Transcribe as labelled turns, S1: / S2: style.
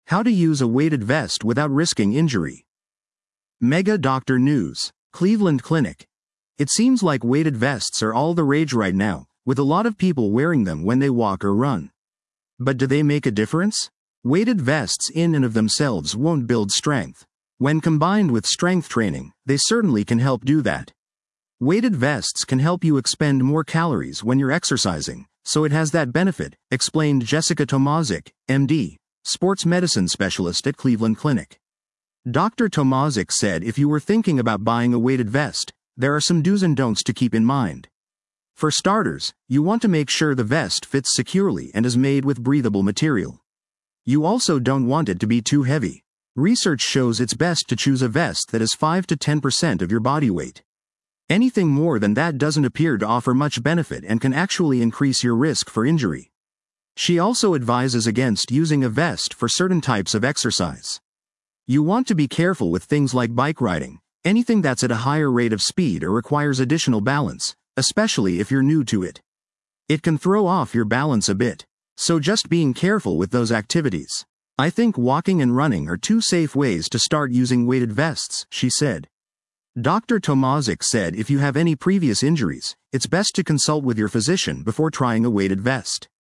S1: How to use a weighted vest without risking injury. Mega Doctor News. Cleveland Clinic. It seems like weighted vests are all the rage right now, with a lot of people wearing them when they walk or run. But do they make a difference? Weighted vests in and of themselves won't build strength. When combined with strength training, they certainly can help do that. Weighted vests can help you expend more calories when you're exercising, so it has that benefit, explained Jessica Tomazik, MD, sports medicine specialist at Cleveland Clinic. Dr. Tomazik said if you were thinking about buying a weighted vest, there are some do's and don'ts to keep in mind. For starters, you want to make sure the vest fits securely and is made with breathable material. You also don't want it to be too heavy. Research shows it's best to choose a vest that is 5 to 10% of your body weight. Anything more than that doesn't appear to offer much benefit and can actually increase your risk for injury. She also advises against using a vest for certain types of exercise. You want to be careful with things like bike riding, anything that's at a higher rate of speed or requires additional balance, especially if you're new to it. It can throw off your balance a bit, so just being careful with those activities. I think walking and running are two safe ways to start using weighted vests, she said. Dr. Tomazik said if you have any previous injuries, it's best to consult with your physician before trying a weighted vest.